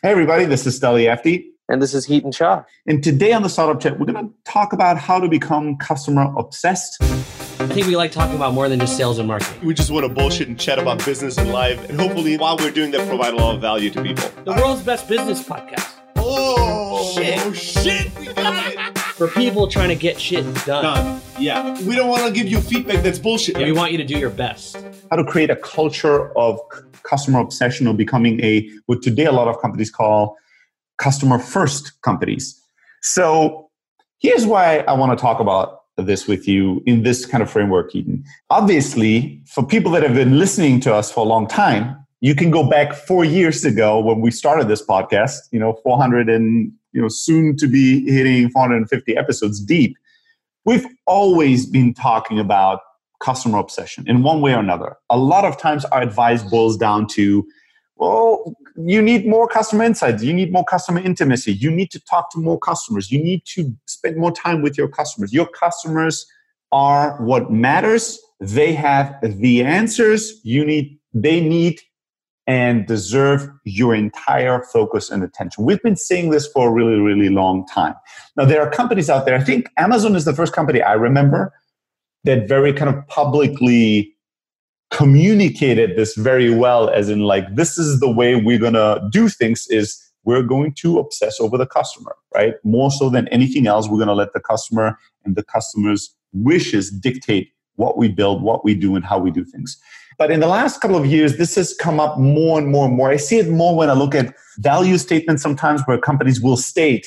Hey everybody, this is Steli Efti. And this is Heaton Shah. And today on the Startup Chat, we're going to talk about how to become customer obsessed. I think we like talking about more than just sales and marketing. We just want to bullshit and chat about business and life. And hopefully while we're doing that, provide a lot of value to people. The world's best business podcast. Oh, shit. We got it. For people trying to get shit done. Yeah. We don't want to give you feedback that's bullshit. Yeah, we want you to do your best. How to create a culture of customer obsession or becoming what today a lot of companies call customer first companies. So here's why I want to talk about this with you in this kind of framework, Heaton. Obviously, for people that have been listening to us for a long time, you can go back 4 years ago when we started this podcast, 400 and soon to be hitting 450 episodes deep. We've always been talking about customer obsession in one way or another. A lot of times our advice boils down to, well, you need more customer insights. You need more customer intimacy. You need to talk to more customers. You need to spend more time with your customers. Your customers are what matters. They have the answers they need and deserve your entire focus and attention. We've been saying this for a really, really long time. Now, there are companies out there. I think Amazon is the first company I remember that very kind of publicly communicated this very well, as in this is the way we're going to do things, is we're going to obsess over the customer, right? More so than anything else, we're going to let the customer and the customer's wishes dictate what we build, what we do, and how we do things. But in the last couple of years, this has come up more and more and more. I see it more when I look at value statements sometimes where companies will state,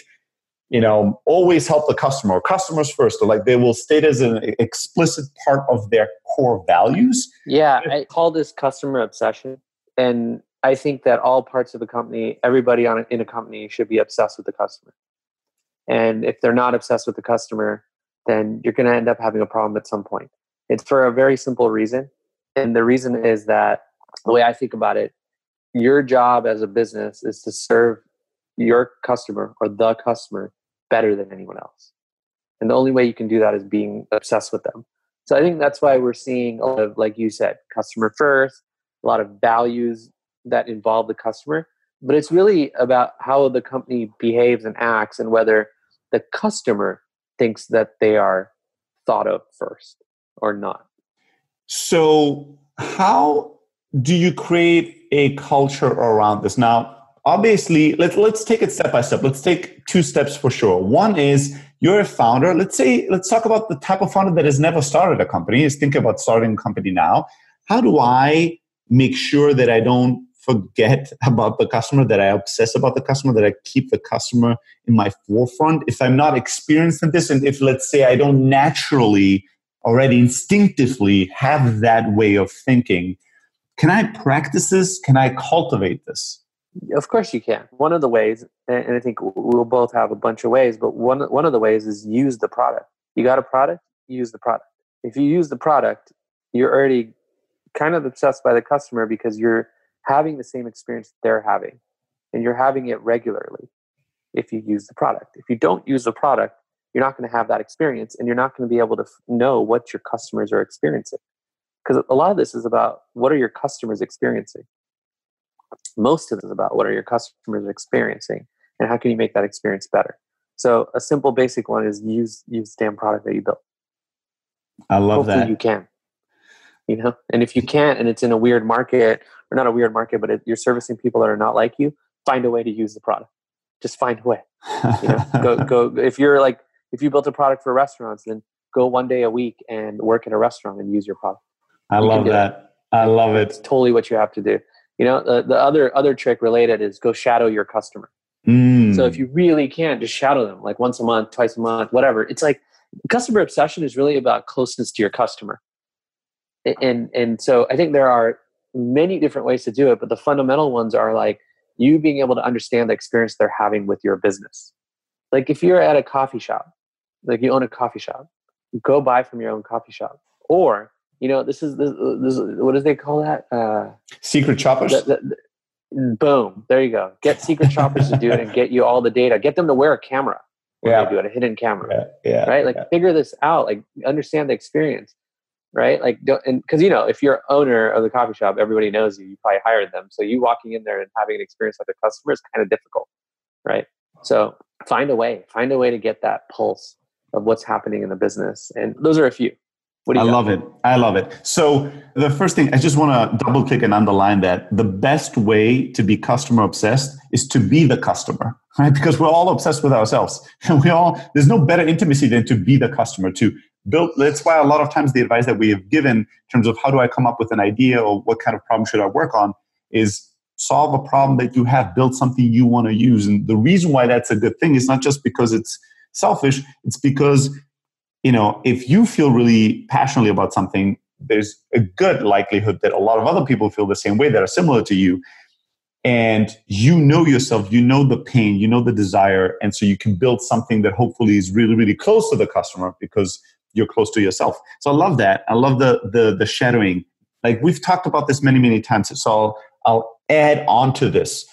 always help the customer, or customers first, or they will state as an explicit part of their core values. Yeah, I call this customer obsession. And I think that all parts of the company, everybody in a company should be obsessed with the customer. And if they're not obsessed with the customer, then you're going to end up having a problem at some point. It's for a very simple reason. And the reason is that the way I think about it, your job as a business is to serve your customer or the customer better than anyone else. And the only way you can do that is being obsessed with them. So I think that's why we're seeing a lot of, like you said, customer first, a lot of values that involve the customer. But it's really about how the company behaves and acts and whether the customer thinks that they are thought of first or not. So how do you create a culture around this? Now, obviously, let's take it step by step. Let's take 2 steps for sure. One is you're a founder. Let's talk about the type of founder that has never started a company, is thinking about starting a company now. How do I make sure that I don't forget about the customer, that I obsess about the customer, that I keep the customer in my forefront? If I'm not experienced in this, and if, let's say, I don't naturally already instinctively have that way of thinking, can I practice this? Can I cultivate this? Of course you can. One of the ways, and I think we'll both have a bunch of ways, but one of the ways is use the product. You got a product, use the product. If you use the product, you're already kind of obsessed by the customer because you're having the same experience they're having, and you're having it regularly if you use the product. If you don't use the product, you're not going to have that experience, and you're not going to be able to know what your customers are experiencing. Because a lot of this is about what are your customers experiencing. Most of it is about what are your customers experiencing and how can you make that experience better. So a simple basic one is use the damn product that you built. I love Hopefully that. You can, and if you can't, and it's in a weird market, or not a weird market, but you're servicing people that are not like you, find a way to use the product. Just find a way. Go. If you built a product for restaurants, then go 1 day a week and work at a restaurant and use your product. I love that. I love it. It's totally what you have to do. The other trick related is go shadow your customer. So if you really can, just shadow them once a month, twice a month, whatever. It's customer obsession is really about closeness to your customer. And so I think there are many different ways to do it, but the fundamental ones are you being able to understand the experience they're having with your business. If you're at a coffee shop, you own a coffee shop, go buy from your own coffee shop. Or, this is what do they call that? Secret shoppers? Boom. There you go. Get secret shoppers to do it and get you all the data. Get them to wear a camera when they do it, a hidden camera. Yeah. Right? Figure this out. Understand the experience. right? Like, because if you're owner of the coffee shop, everybody knows you. You probably hired them, so you walking in there and having an experience like a customer is kind of difficult, right? So find a way to get that pulse of what's happening in the business, and those are a few. What do you got? I love it. So the first thing, I just want to double click and underline that the best way to be customer obsessed is to be the customer, right? Because we're all obsessed with ourselves, and there's no better intimacy than to be the customer, to build. That's why a lot of times the advice that we have given in terms of how do I come up with an idea or what kind of problem should I work on is solve a problem that you have, build something you want to use. And the reason why that's a good thing is not just because it's selfish, it's because if you feel really passionately about something, there's a good likelihood that a lot of other people feel the same way that are similar to you. And you know yourself, you know the pain, you know the desire. And so you can build something that hopefully is really, really close to the customer because you're close to yourself. So I love that. I love the shadowing. Like we've talked about this many, many times. So I'll add on to this.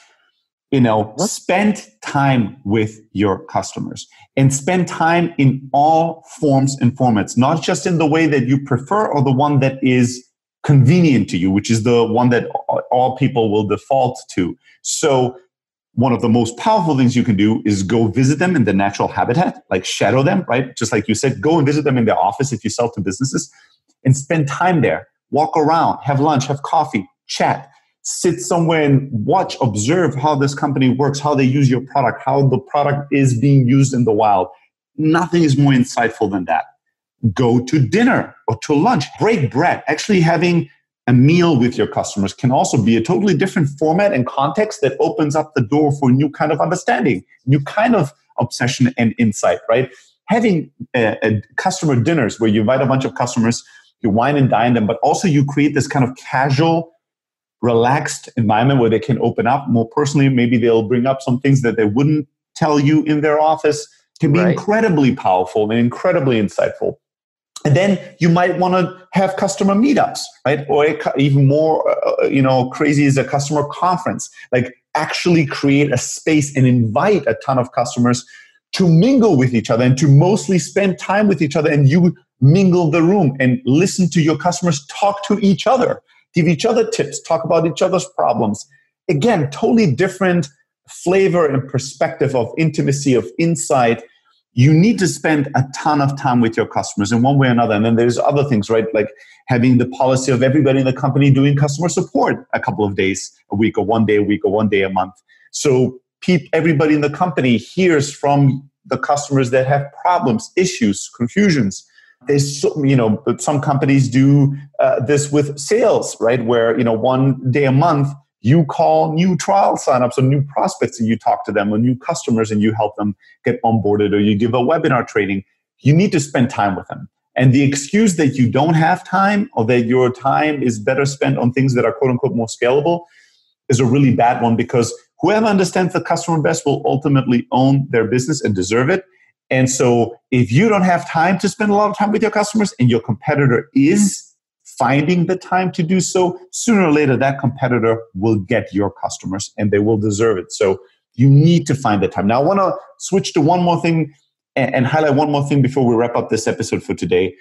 Spend time with your customers and spend time in all forms and formats, not just in the way that you prefer or the one that is convenient to you, which is the one that all people will default to. So one of the most powerful things you can do is go visit them in their natural habitat, like shadow them, right? Just like you said, go and visit them in their office if you sell to businesses and spend time there. Walk around, have lunch, have coffee, chat. Sit somewhere and watch, observe how this company works, how they use your product, how the product is being used in the wild. Nothing is more insightful than that. Go to dinner or to lunch, break bread. Actually having a meal with your customers can also be a totally different format and context that opens up the door for a new kind of understanding, new kind of obsession and insight, right? Having customer dinners where you invite a bunch of customers, you wine and dine them, but also you create this kind of casual, relaxed environment where they can open up more personally. Maybe they'll bring up some things that they wouldn't tell you in their office. Can be incredibly powerful and incredibly insightful. And then you might want to have customer meetups, right? Or even more, crazy is a customer conference. Like actually create a space and invite a ton of customers to mingle with each other and to mostly spend time with each other. And you mingle the room and listen to your customers talk to each other. Give each other tips, talk about each other's problems. Again, totally different flavor and perspective of intimacy, of insight. You need to spend a ton of time with your customers in one way or another. And then there's other things, right? Like having the policy of everybody in the company doing customer support a couple of days a week or 1 day a week or 1 day a month. So everybody in the company hears from the customers that have problems, issues, confusions. There's, some companies do this with sales, right? Where, 1 day a month, you call new trial signups or new prospects and you talk to them or new customers and you help them get onboarded or you give a webinar training. You need to spend time with them. And the excuse that you don't have time or that your time is better spent on things that are quote unquote more scalable is a really bad one, because whoever understands the customer best will ultimately own their business and deserve it. And so if you don't have time to spend a lot of time with your customers and your competitor is finding the time to do so, sooner or later that competitor will get your customers and they will deserve it. So you need to find the time. Now I want to switch to one more thing and highlight one more thing before we wrap up this episode for today.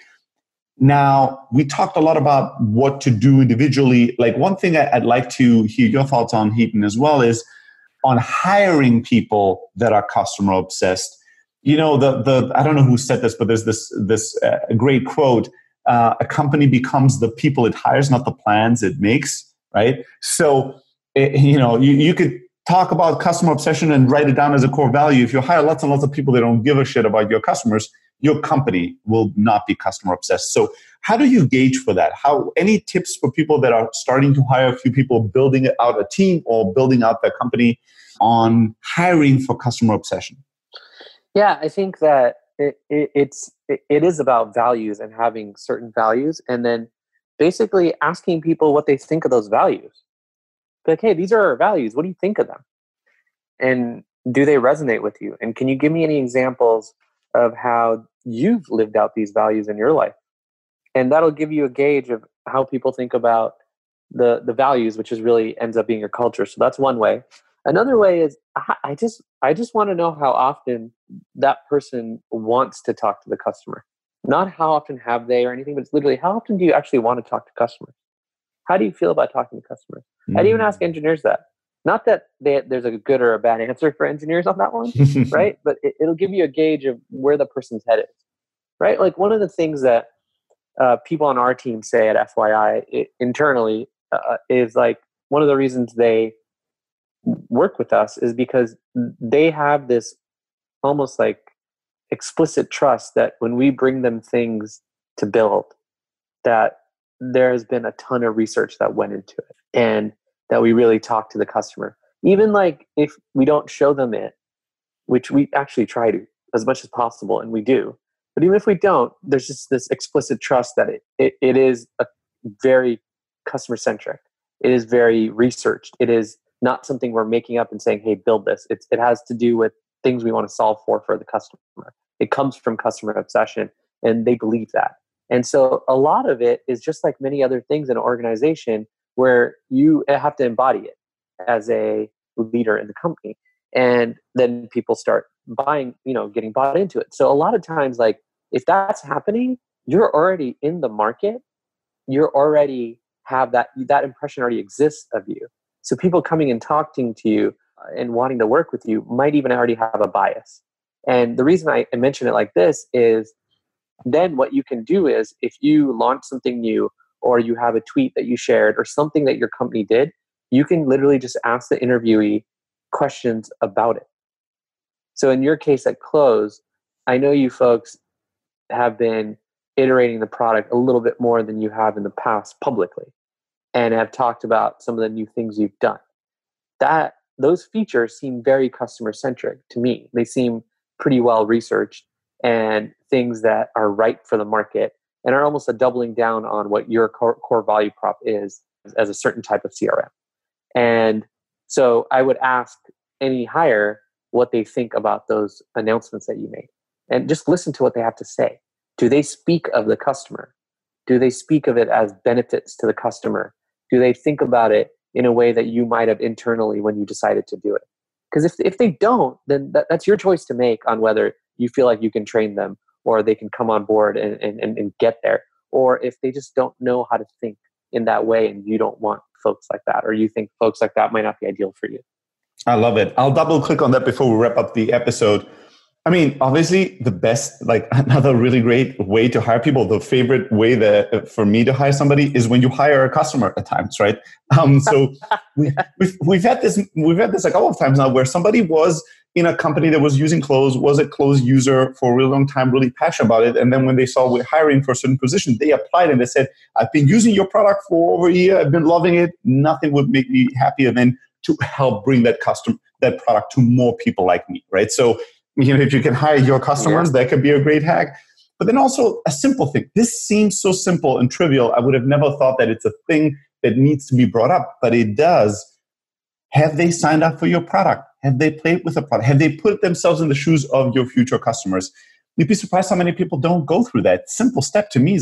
Now, we talked a lot about what to do individually. Like one thing I'd like to hear your thoughts on, Hiten, as well, is on hiring people that are customer obsessed. I don't know who said this, but there's this great quote: "A company becomes the people it hires, not the plans it makes." Right. So, you could talk about customer obsession and write it down as a core value. If you hire lots and lots of people that don't give a shit about your customers, your company will not be customer obsessed. So, how do you gauge for that? Any tips for people that are starting to hire a few people, building out a team or building out their company on hiring for customer obsession? Yeah, I think that it is about values and having certain values, and then basically asking people what they think of those values. Like, hey, these are our values. What do you think of them? And do they resonate with you? And can you give me any examples of how you've lived out these values in your life? And that'll give you a gauge of how people think about the values, which is really ends up being your culture. So that's one way. Another way is I just want to know how often that person wants to talk to the customer. Not how often have they or anything, but it's literally how often do you actually want to talk to customers? How do you feel about talking to customers? I'd even ask engineers that. Not that there's a good or a bad answer for engineers on that one, right? But it'll give you a gauge of where the person's head is, right? Like one of the things that people on our team say at FYI internally is like one of the reasons they work with us is because they have this almost like explicit trust that when we bring them things to build, that there has been a ton of research that went into it and that we really talk to the customer. Even like if we don't show them it, which we actually try to as much as possible, and we do. But even if we don't, there's just this explicit trust that it is a very customer centric. It is very researched. It is not something we're making up and saying, hey, build this. It has to do with things we want to solve for the customer. It comes from customer obsession, and they believe that. And so a lot of it is just like many other things in an organization where you have to embody it as a leader in the company. And then people start buying, getting bought into it. So a lot of times, like if that's happening, you're already in the market. You're already have that impression already exists of you. So people coming and talking to you and wanting to work with you might even already have a bias. And the reason I mention it like this is then what you can do is if you launch something new or you have a tweet that you shared or something that your company did, you can literally just ask the interviewee questions about it. So in your case at Close, I know you folks have been iterating the product a little bit more than you have in the past publicly and have talked about some of the new things you've done. Those features seem very customer centric to me. They seem pretty well researched and things that are right for the market and are almost a doubling down on what your core value prop is as a certain type of CRM. And so I would ask any hire what they think about those announcements that you made and just listen to what they have to say. Do they speak of the customer? Do they speak of it as benefits to the customer? Do they think about it in a way that you might have internally when you decided to do it? Because if they don't, then that's your choice to make on whether you feel like you can train them or they can come on board and get there. Or if they just don't know how to think in that way and you don't want folks like that, or you think folks like that might not be ideal for you. I love it. I'll double click on that before we wrap up the episode. I mean, obviously the best, like another really great way to hire people, the favorite way for me to hire somebody is when you hire a customer at times, right? So we've had this a couple of times now where somebody was in a company that was using Close, was a Close user for a really long time, really passionate about it. And then when they saw we're hiring for a certain position, they applied and they said, I've been using your product for over a year. I've been loving it. Nothing would make me happier than to help bring that product to more people like me, right? So if you can hire your customers, that could be a great hack. But then also a simple thing. This seems so simple and trivial. I would have never thought that it's a thing that needs to be brought up, but it does. Have they signed up for your product? Have they played with the product? Have they put themselves in the shoes of your future customers? You'd be surprised how many people don't go through that. Simple step to me is